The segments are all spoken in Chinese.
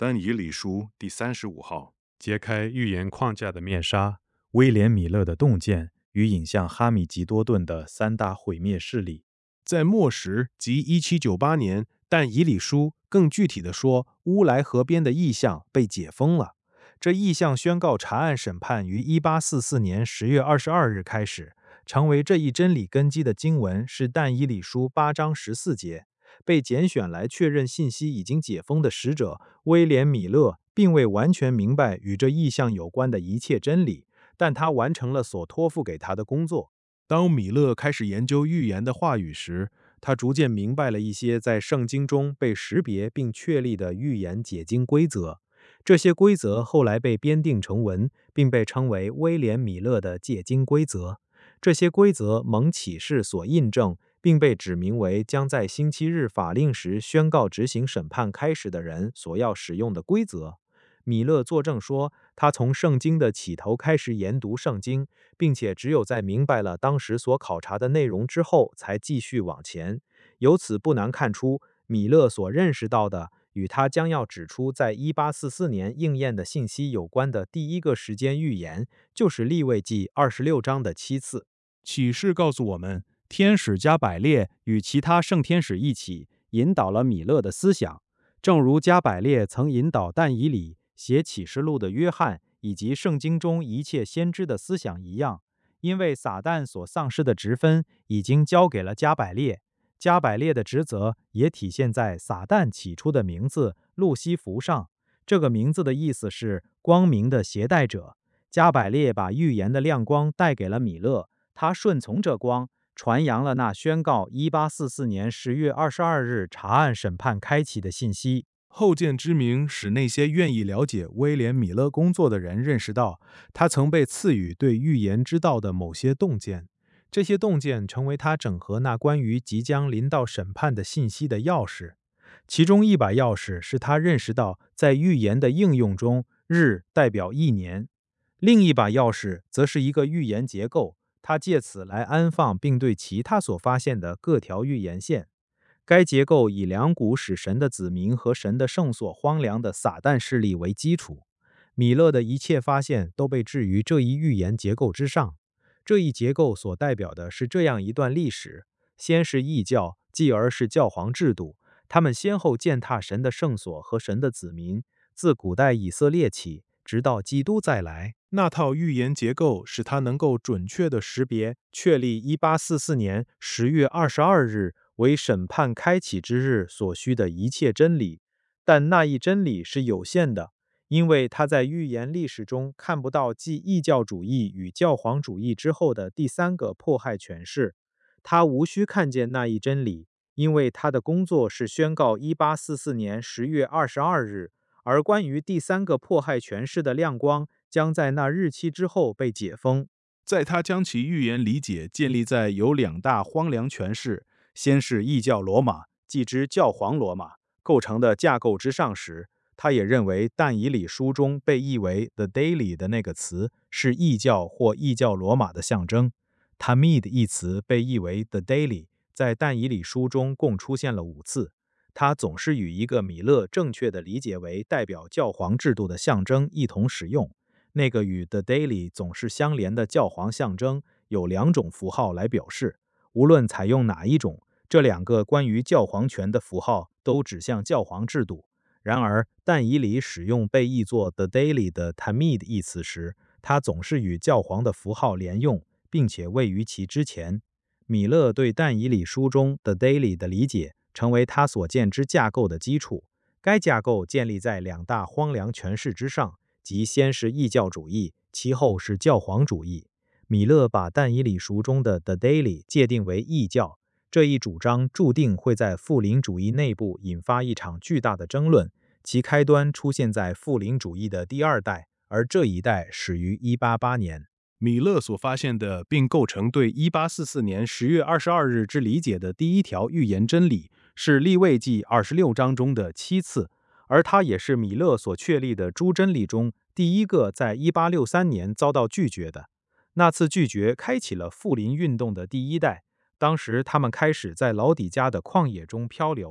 但以理书第35号。 揭开预言框架的面纱，威廉·米勒的洞见与引向哈米吉多顿的三大毁灭势力。 在末时即1798年，但以理书更具体地说，乌来河边的意象被解封了。这意象宣告查案审判于1844年10月22日开始，成为这一真理根基的经文是但以理书8章14节。被拣选来确认信息已经解封的使者威廉·米勒，并未完全明白与这意象有关的一切真理，但他完成了所托付给他的工作。当米勒开始研究预言的话语时，他逐渐明白了一些在圣经中被识别并确立的预言解经规则。这些规则后来被编订成文，并被称为威廉·米勒的解经规则。这些规则蒙启示所印证，并被指明为将在星期日法令时宣告执行审判开始的人所要使用的规则。米勒作证说，他从圣经的起头开始研读圣经，并且只有在明白了当时所考察的内容之后，才继续往前。由此不难看出，米勒所认识到的与他将要指出在1844年应验的信息有关的第一个时间预言，就是利未记26章的7次。启示告诉我们，天使加百列与其他圣天使一起引导了米勒的思想，正如加百列曾引导但以理、写启示录的约翰以及圣经中一切先知的思想一样。因为撒旦所丧失的职分已经交给了加百列，加百列的职责也体现在撒旦起初的名字路西弗上。这个名字的意思是光明的携带者。加百列把预言的亮光带给了米勒，他顺从这光，传扬了那宣告1844年10月22日查案审判开启的信息。后见之明使那些愿意了解威廉·米勒工作的人认识到，他曾被赐予对预言之道的某些洞见。这些洞见成为他整合那关于即将临到审判的信息的钥匙。其中一把钥匙是他认识到，在预言的应用中，日代表一年；另一把钥匙则是一个预言结构，他借此来安放并对其他所发现的各条预言线。该结构以两股使神的子民和神的圣所荒凉的撒旦势力为基础。米勒的一切发现都被置于这一预言结构之上。这一结构所代表的是这样一段历史：先是异教，继而是教皇制度，他们先后践踏神的圣所和神的子民，自古代以色列起，直到基督再来。那套预言结构使他能够准确地识别确立1844年10月22日为审判开启之日所需的一切真理，但那一真理是有限的，因为他在预言历史中看不到继异教主义与教皇主义之后的第三个迫害权势。他无需看见那一真理，因为他的工作是宣告1844年10月22日，而关于第三个迫害权势的亮光将在那日期之后被解封。在他将其预言理解建立在有两大荒凉权势，先是异教罗马，继之教皇罗马构成的架构之上时，他也认为但以理书中被译为 The Daily 的那个词是异教或异教罗马的象征。Tamid 一词被译为 The Daily， 在但以理书中共出现了5次。它总是与一个米勒正确的理解为代表教皇制度的象征一同使用。那个与 The Daily 总是相连的教皇象征有2种符号来表示，无论采用哪一种，这2个关于教皇权的符号都指向教皇制度。然而，但以理使用被译作 The Daily 的 Tamid 一词时，它总是与教皇的符号连用，并且位于其之前。米勒对但以理书中 The Daily 的理解成为他所见之架构的基础。该架构建立在2大荒凉权势之上，即先是异教主义，其后是教皇主义。米勒把但以理书中的 The Daily 界定为异教，这一主张注定会在复临主义内部引发一场巨大的争论，其开端出现在复临主义的第2代，而这一代始于188年。米勒所发现的并构成对1844年10月22日之理解的第一条预言真理，是利未记26章中的7次，而它也是米勒所确立的诸真理中第一个在1863年遭到拒绝的。那次拒绝开启了复临运动的第1代，当时他们开始在老底加的旷野中漂流。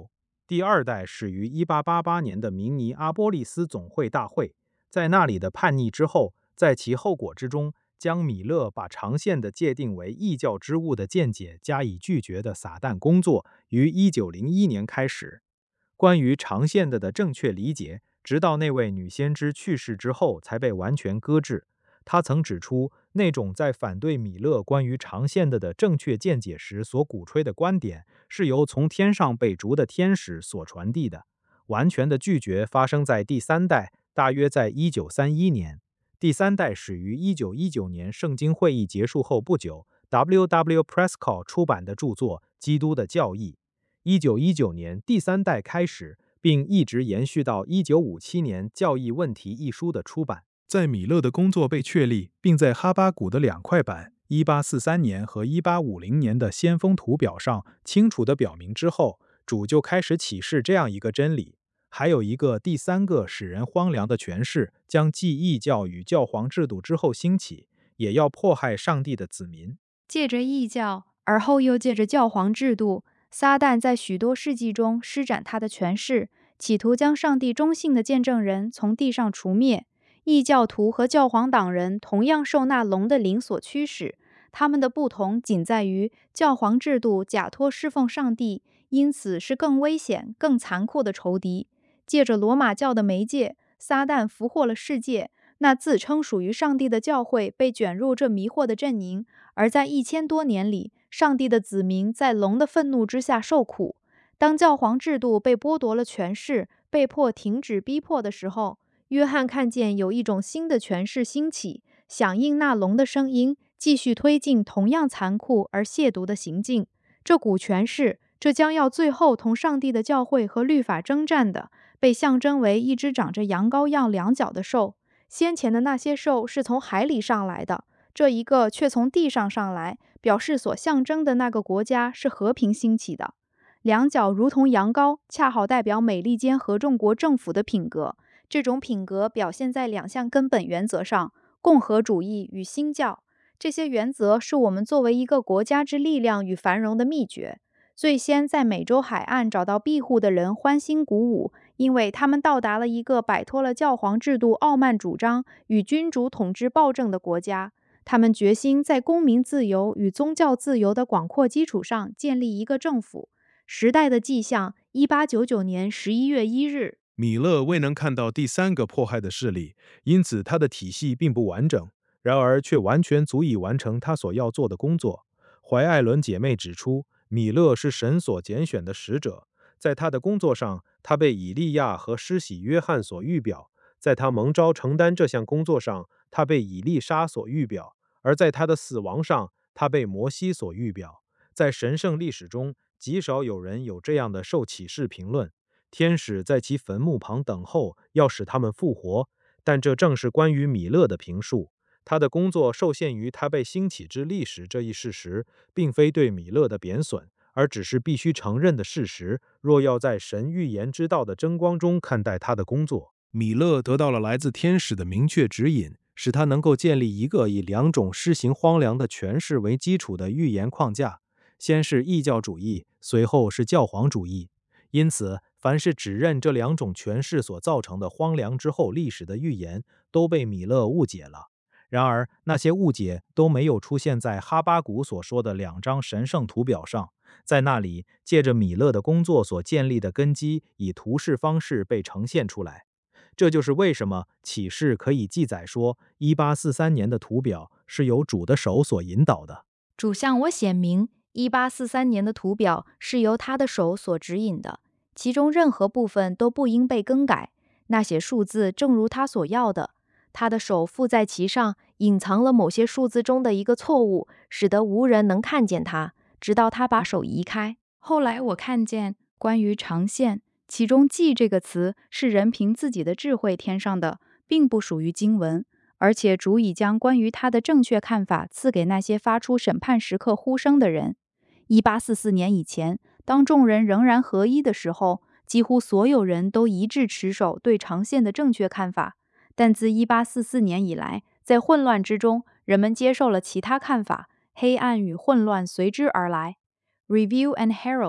第二代始于1888年的明尼阿波利斯总会大会，在那里的叛逆之后，在其后果之中，将米勒把长线的界定为异教之物的见解加以拒绝的撒旦工作于1901年开始。关于长线的正确理解，直到那位女先知去世之后才被完全搁置。他曾指出，那种在反对米勒关于长线的正确见解时所鼓吹的观点，是由从天上被逐的天使所传递的。完全的拒绝发生在第三代，大约在1931年。第三代始于1919年圣经会议结束后不久 ，W.W. Prescott 出版的著作《基督的教义》。1919年第三代开始，并一直延续到1957年《教义问题》一书的出版。 在米勒的工作被确立，并在哈巴谷的2块板1843年和1850年的先锋图表上清楚地表明之后，主就开始启示这样一个真理：还有一个第三个使人荒凉的权势将继异教与教皇制度之后兴起，也要迫害上帝的子民。 借着异教，而后又借着教皇制度，撒旦在许多世纪中施展他的权势，企图将上帝忠信的见证人从地上除灭。异教徒和教皇党人同样受那龙的灵所驱使，他们的不同仅在于教皇制度假托侍奉上帝，因此是更危险、更残酷的仇敌。借着罗马教的媒介，撒旦俘获了世界，那自称属于上帝的教会被卷入这迷惑的阵营，而在1000多年里，上帝的子民在龙的愤怒之下受苦。当教皇制度被剥夺了权势，被迫停止逼迫的时候，约翰看见有一种新的权势兴起，响应那龙的声音，继续推进同样残酷而亵渎的行径。这股权势，这将要最后同上帝的教会和律法征战的，被象征为一只长着羊羔样两角的兽。先前的那些兽是从海里上来的，这一个却从地上上来，表示所象征的那个国家是和平兴起的。两角如同羊羔，恰好代表美利坚合众国政府的品格。这种品格表现在2项根本原则上：共和主义与新教。这些原则是我们作为一个国家之力量与繁荣的秘诀。最先在美洲海岸找到庇护的人欢欣鼓舞，因为他们到达了一个摆脱了教皇制度傲慢主张与君主统治暴政的国家。他们决心在公民自由与宗教自由的广阔基础上建立一个政府。时代的迹象，1899年11月1日。 米勒未能看到第三个迫害的势力，因此他的体系并不完整，然而却完全足以完成他所要做的工作。怀艾伦姐妹指出，米勒是神所拣选的使者，在他的工作上，他被以利亚和施洗约翰所预表；在他蒙召承担这项工作上，他被以利沙所预表；而在他的死亡上，他被摩西所预表。在神圣历史中，极少有人有这样的受启示评论。天使在其坟墓旁等候，要使他们复活，但这正是关于米勒的评述。他的工作受限于他被兴起之历史这一事实，并非对米勒的贬损，而只是必须承认的事实。若要在神预言之道的真光中看待他的工作，米勒得到了来自天使的明确指引，使他能够建立一个以2种施行荒凉的权势为基础的预言框架，先是异教主义，随后是教皇主义。因此，凡是指认这2种权势所造成的荒凉之后历史的预言，都被米勒误解了。然而，那些误解都没有出现在哈巴谷所说的2张神圣图表上，在那里，借着米勒的工作所建立的根基，以图示方式被呈现出来。这就是为什么启示可以记载说，1843年的图表是由主的手所引导的。 主向我显明，1843年的图表是由他的手所指引的，其中任何部分都不应被更改。那些数字正如他所要的，他的手附在其上，隐藏了某些数字中的一个错误，使得无人能看见它，直到他把手移开。后来我看见关于长线，其中记这个词是人凭自己的智慧添上的，并不属于经文，而且主已将关于他的正确看法赐给那些发出审判时刻呼声的人。1844年以前，当众人仍然合一的时候，几乎所有人都一致持守对长线的正确看法。但自1844年以来，在混乱之中，人们接受了其他看法，黑暗与混乱随之而来。Review and Herald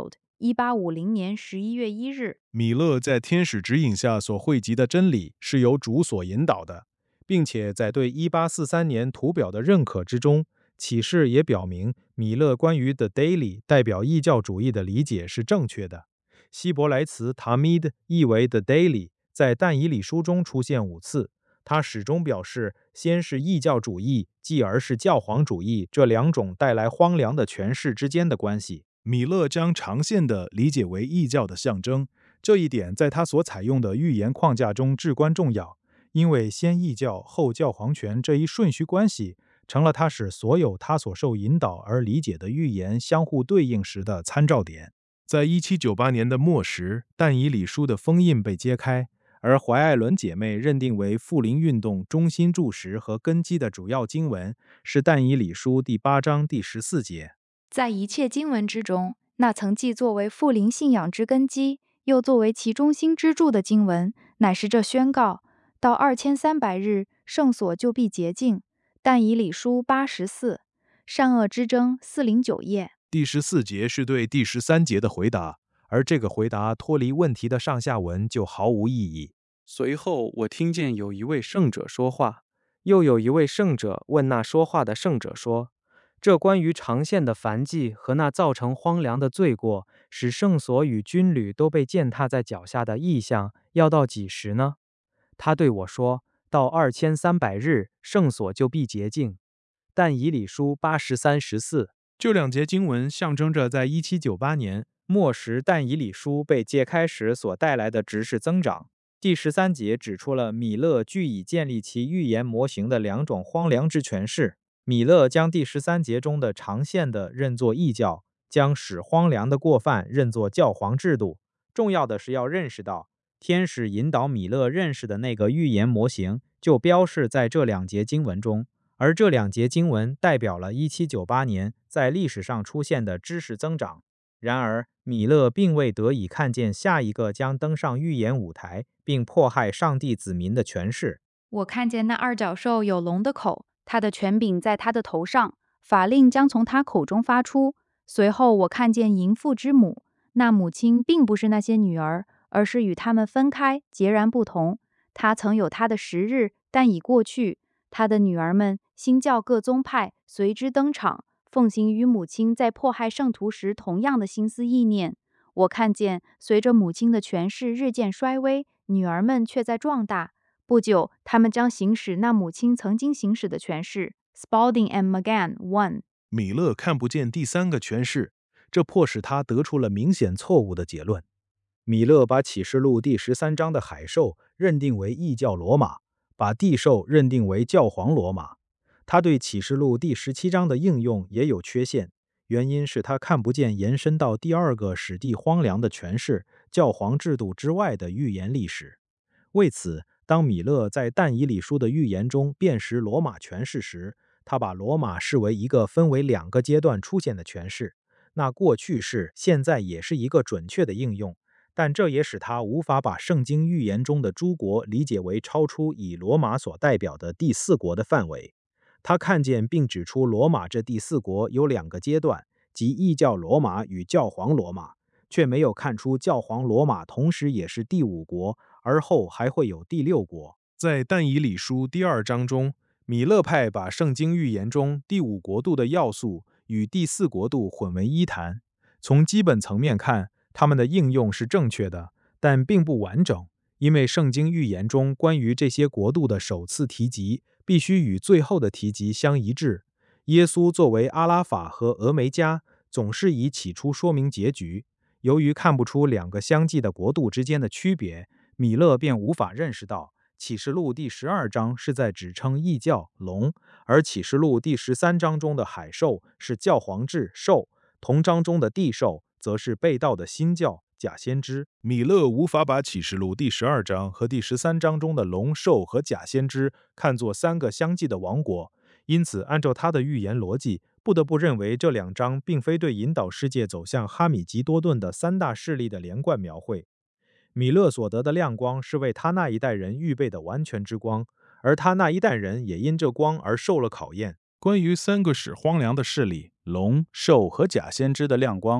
1850年11月1日。 米勒在天使指引下所汇集的真理是由主所引导的，并且在对1843年图表的认可之中，启示也表明米勒关于 The Daily 代表异教主义的理解是正确的。希伯来词 Tamid 意为 The Daily， 在但以理书中出现5次。他始终表示，先是异教主义，继而是教皇主义这两种带来荒凉的诠释之间的关系。米勒将长线的理解为异教的象征，这一点在他所采用的预言框架中至关重要，因为先异教后教皇权这一顺序关系，成了他使所有他所受引导而理解的预言相互对应时的参照点。在1798年的末时，但以理书的封印被揭开，而怀艾伦姐妹认定为复临运动中心柱石和根基的主要经文是但以理书第8章第14节。 在一切经文之中，那曾既作为复临信仰之根基，又作为其中心支柱的经文，乃是这宣告：到2300日，圣所就必洁净。但以理书84，善恶之争409页。 第14节是对第13节的回答，而这个回答脱离问题的上下文就毫无意义。 随后我听见有一位圣者说话，又有一位圣者问那说话的圣者说：这关于长线的燔祭和那造成荒凉的罪过，使圣所与军旅都被践踏在脚下的异象，要到几时呢？他对我说：到2300日，圣所就必洁净。但以理书83、14。 这2节经文象征着在1798年末时但以理书被揭开时所带来的执事增长。第13节指出了米勒据以建立其预言模型的2种荒凉之诠释。米勒将第13节中的长线的认作异教，将使荒凉的过犯认作教皇制度。重要的是要认识到，天使引导米勒认识的那个预言模型就标示在这2节经文中，而这2节经文代表了1798年在历史上出现的知识增长。然而，米勒并未得以看见下一个将登上预言舞台并迫害上帝子民的权势。 我看见那二角兽有龙的口，他的权柄在他的头上，法令将从他口中发出。随后我看见淫妇之母，那母亲并不是那些女儿，而是与他们分开，截然不同。她曾有她的时日，但已过去。她的女儿们，新教各宗派随之登场，奉行与母亲在迫害圣徒时同样的心思意念。我看见，随着母亲的权势日渐衰微，女儿们却在壮大。不久，他们将行使那母亲曾经行使的权势。Spalding and Magan 1。 米勒看不见第3个权势，这迫使他得出了明显错误的结论。米勒把启示录第13章的海兽认定为异教罗马，把地兽认定为教皇罗马。他对启示录第17章的应用也有缺陷，原因是他看不见延伸到第2个使地荒凉的权势教皇制度之外的预言历史。为此，当米勒在但以理书的预言中辨识罗马权势时，他把罗马视为一个分为2个阶段出现的权势。那过去式现在也是一个准确的应用，但这也使他无法把圣经预言中的诸国理解为超出以罗马所代表的第4国的范围。他看见并指出罗马这第4国有2个阶段，即异教罗马与教皇罗马，却没有看出教皇罗马同时也是第5国，而后还会有第6国。在但以理书第2章中，米勒派把圣经预言中第5国度的要素与第4国度混为一谈。从基本层面看，它们的应用是正确的，但并不完整，因为圣经预言中关于这些国度的首次提及必须与最后的提及相一致。耶稣作为阿拉法和俄梅加，总是以起初说明结局。由于看不出2个相继的国度之间的区别，米勒便无法认识到启示录第12章是在指称异教龙，而启示录第13章中的海兽是教皇制兽，同章中的地兽则是被盗的新教假先知。米勒无法把启示录第12章和第13章中的龙、兽和假先知看作3个相继的王国，因此按照他的预言逻辑，不得不认为这2章并非对引导世界走向哈米吉多顿的3大势力的连贯描绘。米勒所得的亮光是为他那一代人预备的完全之光，而他那一代人也因这光而受了考验。关于3个使荒凉的势力龙、兽和假先知的亮光，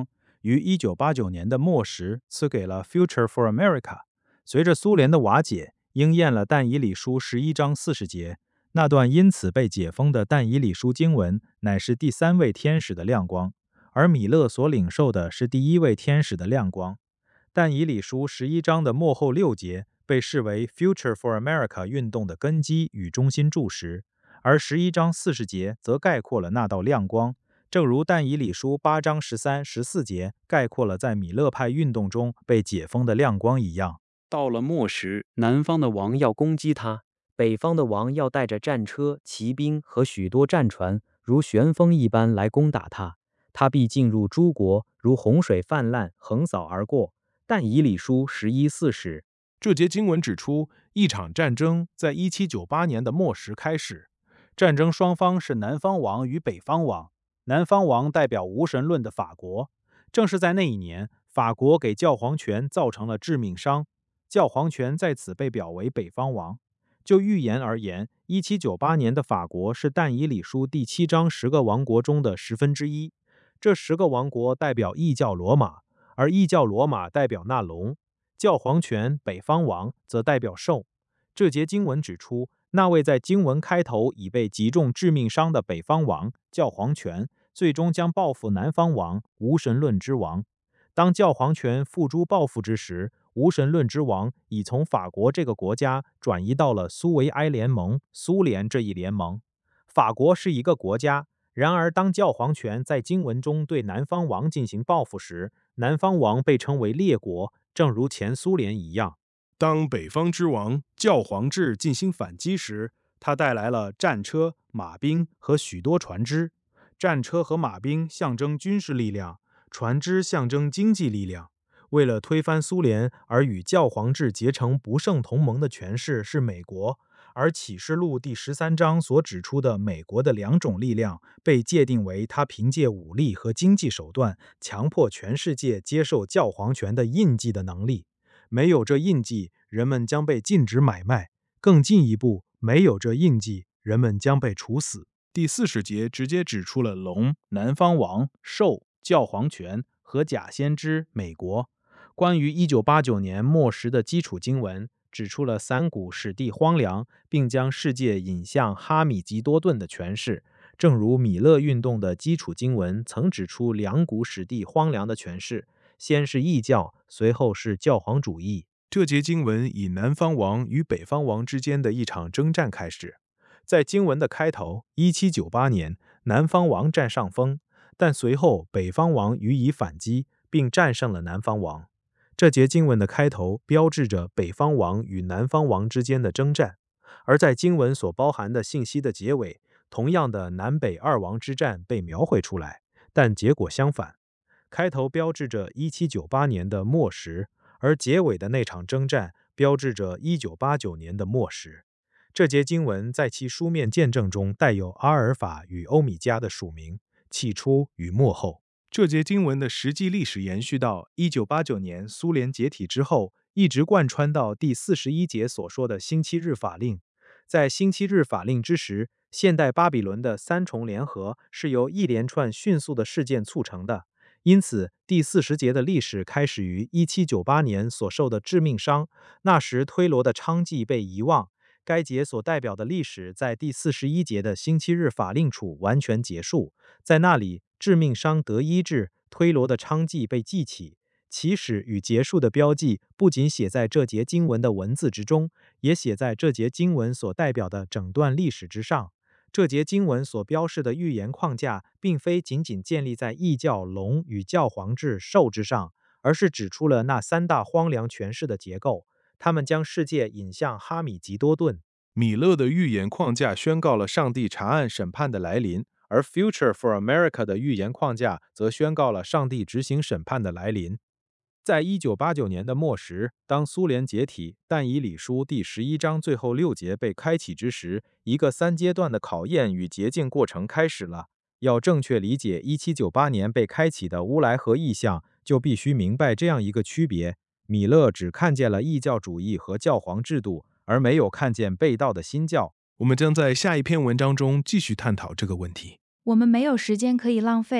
于1989年的末时赐给了 Future for America。随着苏联的瓦解，应验了但以理书11章40节，那段因此被解封的但以理书经文乃是第三位天使的亮光，而米勒所领受的是第一位天使的亮光。但以理书11章的末后6节被视为 Future for America 运动的根基与中心柱石，而11章40节则概括了那道亮光，正如但以理书8章13、14节概括了在米勒派运动中被解封的亮光一样。 到了末时，南方的王要攻击他，北方的王要带着战车、骑兵和许多战船，如旋风一般来攻打他。他必进入诸国，如洪水泛滥，横扫而过。但以理书11:40。 这节经文指出，一场战争在1798年的末时开始，战争双方是南方王与北方王，南方王代表无神论的法国。正是在那一年，法国给教皇权造成了致命伤，教皇权在此被表为北方王。就预言而言，1798年的法国是但以理书第7章10个王国中的1/10，这10个王国代表异教罗马，而异教罗马代表那龙，教皇权北方王则代表兽。这节经文指出，那位在经文开头已被击中致命伤的北方王教皇权，最终将报复南方王无神论之王。当教皇权付诸报复之时，无神论之王已从法国这个国家转移到了苏维埃联盟苏联这一联盟。法国是一个国家，然而当教皇权在经文中对南方王进行报复时，南方王被称为列国，正如前苏联一样。当北方之王教皇制进行反击时，他带来了战车、马兵和许多船只。战车和马兵象征军事力量，船只象征经济力量。为了推翻苏联而与教皇制结成不胜同盟的权势是美国，而启示录第13章所指出的美国的2种力量被界定为他凭借武力和经济手段强迫全世界接受教皇权的印记的能力。没有这印记，人们将被禁止买卖；更进一步，没有这印记，人们将被处死。第40节直接指出了龙、南方王、兽、教皇权和假先知美国。关于1989年末时的基础经文，指出了3股使地荒凉，并将世界引向哈米吉多顿的诠释，正如米勒运动的基础经文曾指出2股使地荒凉的诠释，先是异教，随后是教皇主义。这节经文以南方王与北方王之间的一场征战开始。在经文的开头，1798年，南方王占上风，但随后北方王予以反击，并战胜了南方王。这节经文的开头标志着北方王与南方王之间的征战，而在经文所包含的信息的结尾，同样的南北2王之战被描绘出来，但结果相反。开头标志着1798年的末时，而结尾的那场征战标志着1989年的末时。这节经文在其书面见证中带有阿尔法与欧米伽的属名，起初与末后。这节经文的实际历史延续到1989年苏联解体之后，一直贯穿到第41节所说的星期日法令。在星期日法令之时，现代巴比伦的3重联合是由一连串迅速的事件促成的，因此第40节的历史开始于1798年所受的致命伤，那时推罗的娼妓被遗忘。该节所代表的历史在第41节的星期日法令处完全结束，在那里致命伤得医治，推罗的娼妓被记起。起始与结束的标记不仅写在这节经文的文字之中，也写在这节经文所代表的整段历史之上。这节经文所标示的预言框架，并非仅仅建立在异教龙与教皇制兽之上，而是指出了那3大荒凉权势的结构。他们将世界引向哈米吉多顿。米勒的预言框架宣告了上帝查案审判的来临，而 Future for America 的预言框架则宣告了上帝执行审判的来临。在1989年的末时，当苏联解体，但以理书第11章最后6节被开启之时，一个3阶段的考验与洁净过程开始了。要正确理解1798年被开启的乌来河意象，就必须明白这样一个区别：米勒只看见了异教主义和教皇制度，而没有看见被盗的新教。我们将在下一篇文章中继续探讨这个问题。 我们没有时间可以浪费，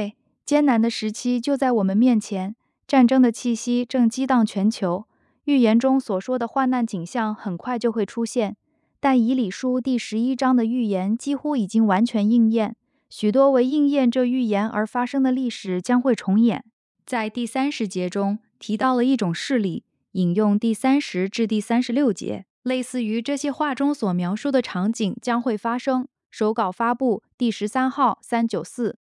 艰难的时期就在我们面前，战争的气息正激荡全球。预言中所说的患难景象很快就会出现，但以理书第11章的预言几乎已经完全应验，许多为应验这预言而发生的历史将会重演。在第30节中提到了一种势力，引用第30至第36节，类似于这些话中所描述的场景将会发生。手稿发布第13号394。